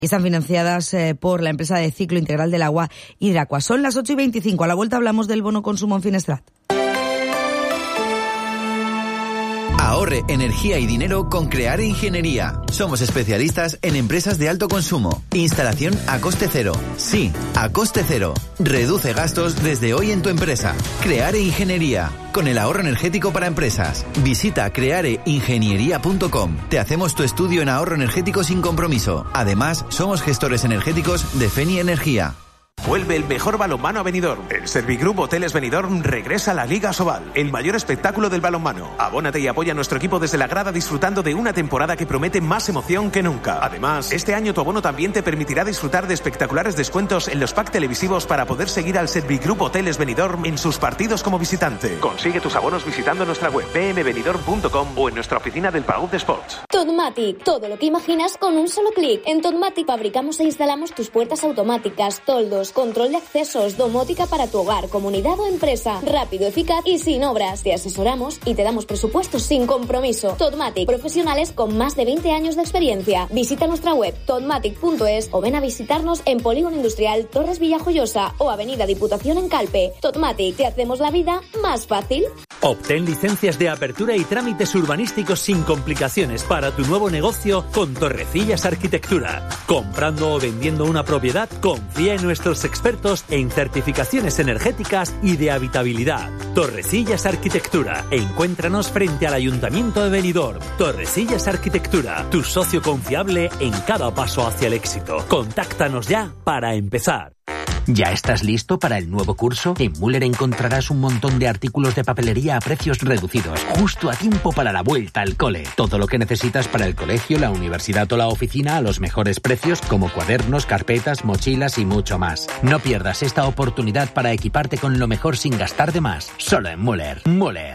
y están financiadas por la empresa de ciclo integral del agua Hidracua. Son las 8:25. A la vuelta hablamos del bono consumo en Finestrat. Ahorre energía y dinero con Creare Ingeniería. Somos especialistas en empresas de alto consumo. Instalación a coste cero. Sí, a coste cero. Reduce gastos desde hoy en tu empresa. Creare Ingeniería. Con el ahorro energético para empresas. Visita creareingeniería.com. Te hacemos tu estudio en ahorro energético sin compromiso. Además, somos gestores energéticos de Feni Energía. Vuelve el mejor balonmano a Benidorm. El Servigroup Hoteles Benidorm regresa a la Liga Sobal, el mayor espectáculo del balonmano. Abónate y apoya a nuestro equipo desde la grada disfrutando de una temporada que promete más emoción que nunca. Además, este año tu abono también te permitirá disfrutar de espectaculares descuentos en los packs televisivos para poder seguir al Servigroup Hoteles Benidorm en sus partidos como visitante. Consigue tus abonos visitando nuestra web bmbenidorm.com o en nuestra oficina del Palau de Sports. Totmatic, todo lo que imaginas con un solo clic. En Totmatic fabricamos e instalamos tus puertas automáticas, toldos, control de accesos, domótica para tu hogar, comunidad o empresa. Rápido, eficaz y sin obras. Te asesoramos y te damos presupuestos sin compromiso. Totmatic, profesionales con más de 20 años de experiencia. Visita nuestra web totmatic.es o ven a visitarnos en Polígono Industrial Torres Villajoyosa o Avenida Diputación en Calpe. Totmatic, te hacemos la vida más fácil. Obtén licencias de apertura y trámites urbanísticos sin complicaciones para tu nuevo negocio con Torrecillas Arquitectura. Comprando o vendiendo una propiedad, confía en nuestros expertos en certificaciones energéticas y de habitabilidad. Torrecillas Arquitectura. Encuéntranos frente al Ayuntamiento de Benidorm. Torrecillas Arquitectura, tu socio confiable en cada paso hacia el éxito. Contáctanos ya para empezar. ¿Ya estás listo para el nuevo curso? En Müller encontrarás un montón de artículos de papelería a precios reducidos, justo a tiempo para la vuelta al cole. Todo lo que necesitas para el colegio, la universidad o la oficina a los mejores precios, como cuadernos, carpetas, mochilas y mucho más. No pierdas esta oportunidad para equiparte con lo mejor sin gastar de más. Solo en Müller. Müller.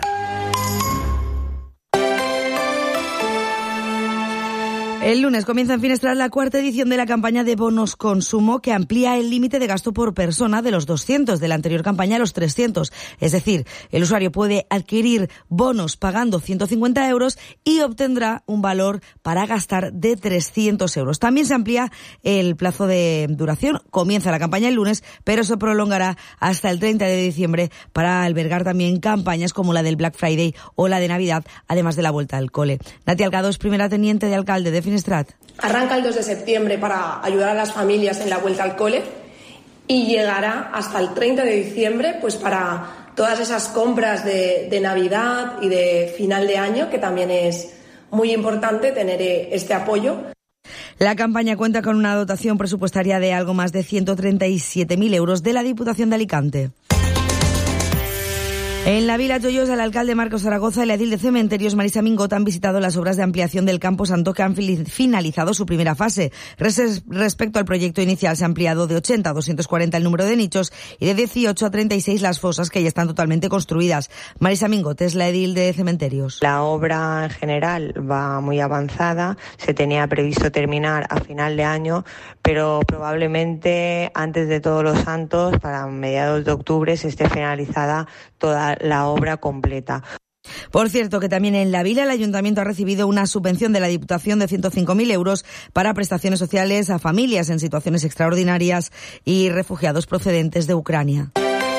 El lunes comienza en Finestrat la cuarta edición de la campaña de bonos consumo que amplía el límite de gasto por persona de los 200 de la anterior campaña a los 300. Es decir, el usuario puede adquirir bonos pagando 150 euros y obtendrá un valor para gastar de 300 euros. También se amplía el plazo de duración. Comienza la campaña el lunes, pero se prolongará hasta el 30 de diciembre para albergar también campañas como la del Black Friday o la de Navidad, además de la vuelta al cole. Nati Alcado es primera teniente de alcalde de Finestrat. Arranca el 2 de septiembre para ayudar a las familias en la vuelta al cole y llegará hasta el 30 de diciembre pues para todas esas compras de Navidad y de final de año, que también es muy importante tener este apoyo. La campaña cuenta con una dotación presupuestaria de algo más de 137.000 euros de la Diputación de Alicante. En la Vila Joyosa, el alcalde Marcos Zaragoza y la edil de Cementerios Marisa Mingot han visitado las obras de ampliación del Campo Santo que han finalizado su primera fase. Respecto al proyecto inicial, se ha ampliado de 80 a 240 el número de nichos y de 18 a 36 las fosas que ya están totalmente construidas. Marisa Mingot es la edil de Cementerios. La obra en general va muy avanzada. Se tenía previsto terminar a final de año, pero probablemente antes de Todos los Santos, para mediados de octubre, se esté finalizada toda la obra completa. Por cierto, que también en la Vila el Ayuntamiento ha recibido una subvención de la Diputación de 105.000 euros para prestaciones sociales a familias en situaciones extraordinarias y refugiados procedentes de Ucrania.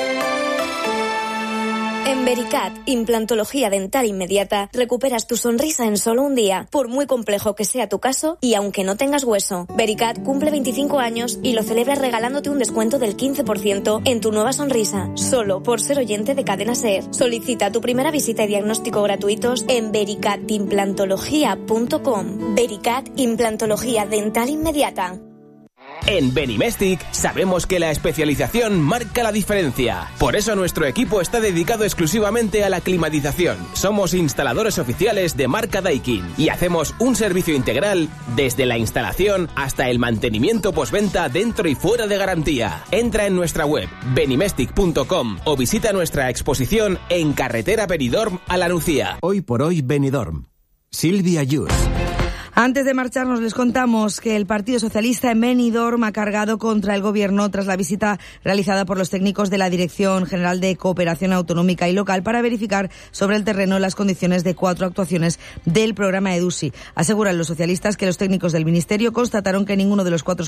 En Vericat, implantología dental inmediata, recuperas tu sonrisa en solo un día, por muy complejo que sea tu caso y aunque no tengas hueso. Vericat cumple 25 años y lo celebra regalándote un descuento del 15% en tu nueva sonrisa, solo por ser oyente de Cadena SER. Solicita tu primera visita y diagnóstico gratuitos en vericatimplantología.com. Vericat, implantología dental inmediata. En Benimestic sabemos que la especialización marca la diferencia. Por eso nuestro equipo está dedicado exclusivamente a la climatización. Somos instaladores oficiales de marca Daikin y hacemos un servicio integral desde la instalación hasta el mantenimiento postventa dentro y fuera de garantía. Entra en nuestra web benimestic.com o visita nuestra exposición en carretera Benidorm a La Nucía. Hoy por hoy Benidorm. Silvia Yus. Antes de marcharnos les contamos que el Partido Socialista en Benidorm ha cargado contra el Gobierno tras la visita realizada por los técnicos de la Dirección General de Cooperación Autonómica y Local para verificar sobre el terreno las condiciones de 4 actuaciones del programa EDUSI. Aseguran los socialistas que los técnicos del Ministerio constataron que ninguno de los 4